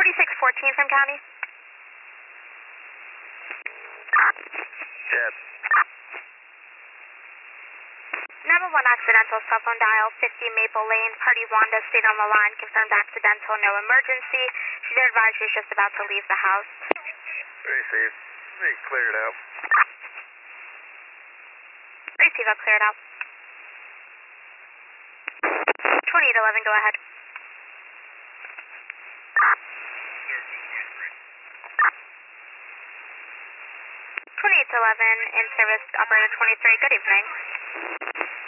4614 from County. Jet. 911 accidental cell phone dial, 50 Maple Lane, party Wanda stayed on the line, confirmed accidental, no emergency. She did advise she was just about to leave the house. Very safe. They cleared out. Receive up, cleared out. 2811, go ahead. '2811 in service, operator 23. Good evening.